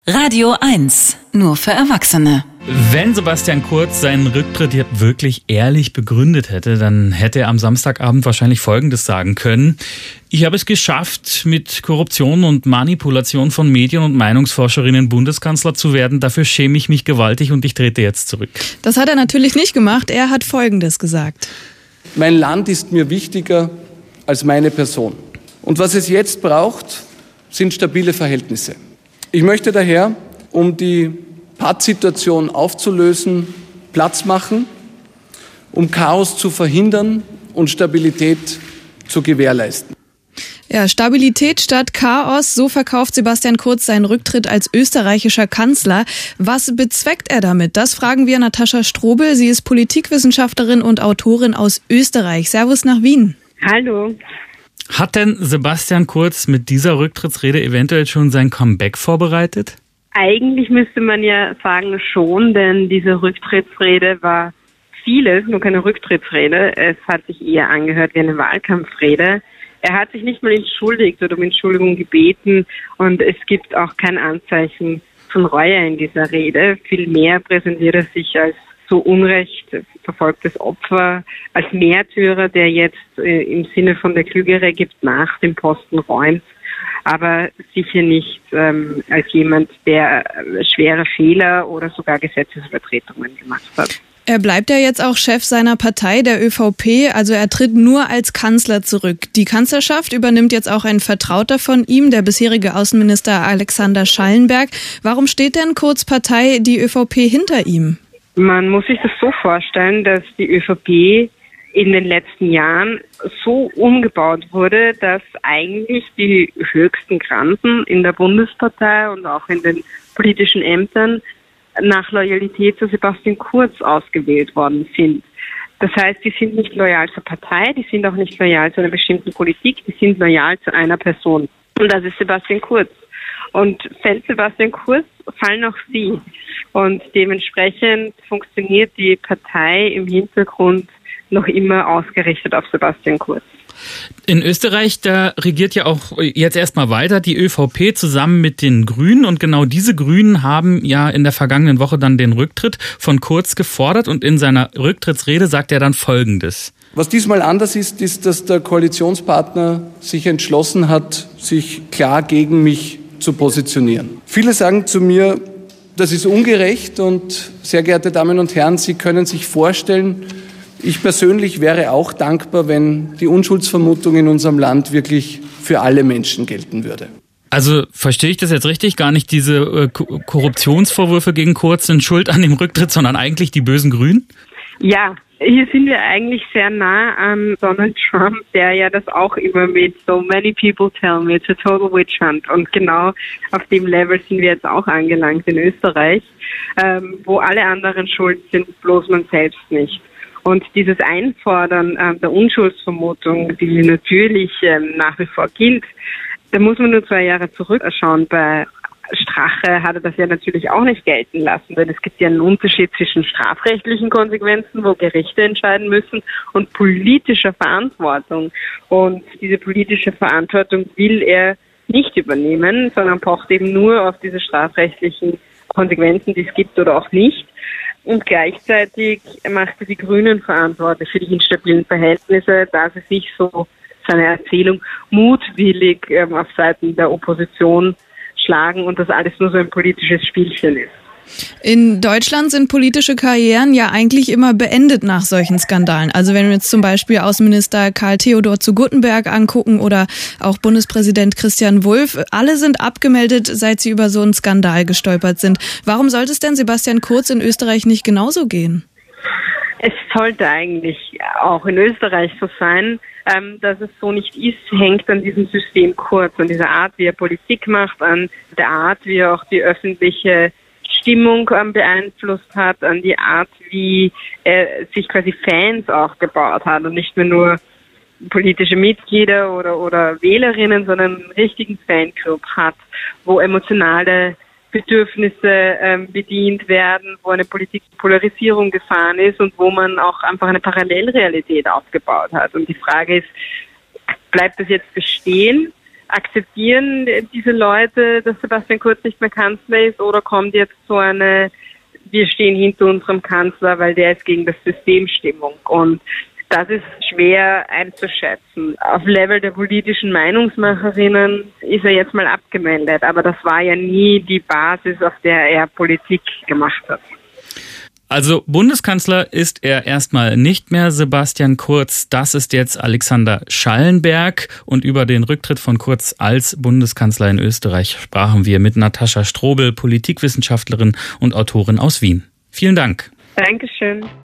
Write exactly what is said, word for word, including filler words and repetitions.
Radio eins, nur für Erwachsene. Wenn Sebastian Kurz seinen Rücktritt wirklich ehrlich begründet hätte, dann hätte er am Samstagabend wahrscheinlich Folgendes sagen können. Ich habe es geschafft, mit Korruption und Manipulation von Medien und Meinungsforscherinnen Bundeskanzler zu werden. Dafür schäme ich mich gewaltig und ich trete jetzt zurück. Das hat er natürlich nicht gemacht. Er hat Folgendes gesagt. Mein Land ist mir wichtiger als meine Person. Und was es jetzt braucht, sind stabile Verhältnisse. Ich möchte daher, um die Pattsituation aufzulösen, Platz machen, um Chaos zu verhindern und Stabilität zu gewährleisten. Ja, Stabilität statt Chaos, so verkauft Sebastian Kurz seinen Rücktritt als österreichischer Kanzler. Was bezweckt er damit? Das fragen wir Natascha Strobel. Sie ist Politikwissenschaftlerin und Autorin aus Österreich. Servus nach Wien. Hallo. Hat denn Sebastian Kurz mit dieser Rücktrittsrede eventuell schon sein Comeback vorbereitet? Eigentlich müsste man ja sagen schon, denn diese Rücktrittsrede war vieles, nur keine Rücktrittsrede. Es hat sich eher angehört wie eine Wahlkampfrede. Er hat sich nicht mal entschuldigt oder um Entschuldigung gebeten und es gibt auch kein Anzeichen von Reue in dieser Rede. Vielmehr präsentiert er sich als so unrecht verfolgtes Opfer, als Märtyrer, der jetzt äh, im Sinne von der Klügere gibt nach dem Posten räumt, aber sicher nicht ähm, als jemand, der äh, schwere Fehler oder sogar Gesetzesübertretungen gemacht hat. Er bleibt ja jetzt auch Chef seiner Partei, der ÖVP, also er tritt nur als Kanzler zurück. Die Kanzlerschaft übernimmt jetzt auch ein Vertrauter von ihm, der bisherige Außenminister Alexander Schallenberg. Warum steht denn Kurz Partei, die ÖVP, hinter ihm? Man muss sich das so vorstellen, dass die ÖVP in den letzten Jahren so umgebaut wurde, dass eigentlich die höchsten Granden in der Bundespartei und auch in den politischen Ämtern nach Loyalität zu Sebastian Kurz ausgewählt worden sind. Das heißt, die sind nicht loyal zur Partei, die sind auch nicht loyal zu einer bestimmten Politik, die sind loyal zu einer Person. Und das ist Sebastian Kurz. Und fällt Sebastian Kurz, fallen auch sie. Und dementsprechend funktioniert die Partei im Hintergrund noch immer ausgerichtet auf Sebastian Kurz. In Österreich, da regiert ja auch jetzt erstmal weiter die ÖVP zusammen mit den Grünen. Und genau diese Grünen haben ja in der vergangenen Woche dann den Rücktritt von Kurz gefordert. Und in seiner Rücktrittsrede sagt er dann Folgendes. Was diesmal anders ist, ist, dass der Koalitionspartner sich entschlossen hat, sich klar gegen mich zu positionieren. Viele sagen zu mir, das ist ungerecht und sehr geehrte Damen und Herren, Sie können sich vorstellen, ich persönlich wäre auch dankbar, wenn die Unschuldsvermutung in unserem Land wirklich für alle Menschen gelten würde. Also verstehe ich das jetzt richtig? Gar nicht diese äh, Korruptionsvorwürfe gegen Kurz sind schuld an dem Rücktritt, sondern eigentlich die bösen Grünen? Ja, hier sind wir eigentlich sehr nah an Donald Trump, der ja das auch immer mit so many people tell me it's a total witch hunt. Und genau auf dem Level sind wir jetzt auch angelangt in Österreich, ähm, wo alle anderen schuld sind, bloß man selbst nicht. Und dieses Einfordern äh, der Unschuldsvermutung, die natürlich ähm, nach wie vor gilt, da muss man nur zwei Jahre zurückschauen. Bei Strache hat er das ja natürlich auch nicht gelten lassen, denn es gibt ja einen Unterschied zwischen strafrechtlichen Konsequenzen, wo Gerichte entscheiden müssen, und politischer Verantwortung. Und diese politische Verantwortung will er nicht übernehmen, sondern pocht eben nur auf diese strafrechtlichen Konsequenzen, die es gibt oder auch nicht. Und gleichzeitig macht er die Grünen verantwortlich für die instabilen Verhältnisse, da sie sich so seine Erzählung mutwillig ähm, auf Seiten der Opposition schlagen und das alles nur so ein politisches Spielchen ist. In Deutschland sind politische Karrieren ja eigentlich immer beendet nach solchen Skandalen. Also wenn wir jetzt zum Beispiel Außenminister Karl Theodor zu Guttenberg angucken oder auch Bundespräsident Christian Wulff, alle sind abgemeldet, seit sie über so einen Skandal gestolpert sind. Warum sollte es denn Sebastian Kurz in Österreich nicht genauso gehen? Es sollte eigentlich auch in Österreich so sein. Ähm, dass es so nicht ist, hängt an diesem System Kurz, an dieser Art, wie er Politik macht, an der Art, wie er auch die öffentliche Stimmung ähm, beeinflusst hat, an die Art, wie er sich quasi Fans auch gebaut hat und nicht mehr nur politische Mitglieder oder, oder Wählerinnen, sondern einen richtigen Fanclub hat, wo emotionale Bedürfnisse ähm, bedient werden, wo eine politische Polarisierung gefahren ist und wo man auch einfach eine Parallelrealität aufgebaut hat. Und die Frage ist, bleibt das jetzt bestehen Akzeptieren diese Leute, dass Sebastian Kurz nicht mehr Kanzler ist, oder kommt jetzt so eine, wir stehen hinter unserem Kanzler, weil der ist gegen das System Stimmung? Und das ist schwer einzuschätzen. Auf Level der politischen Meinungsmacherinnen ist er jetzt mal abgemeldet, aber das war ja nie die Basis, auf der er Politik gemacht hat. Also Bundeskanzler ist er erstmal nicht mehr, Sebastian Kurz. Das ist jetzt Alexander Schallenberg. Und über den Rücktritt von Kurz als Bundeskanzler in Österreich sprachen wir mit Natascha Strobel, Politikwissenschaftlerin und Autorin aus Wien. Vielen Dank. Dankeschön.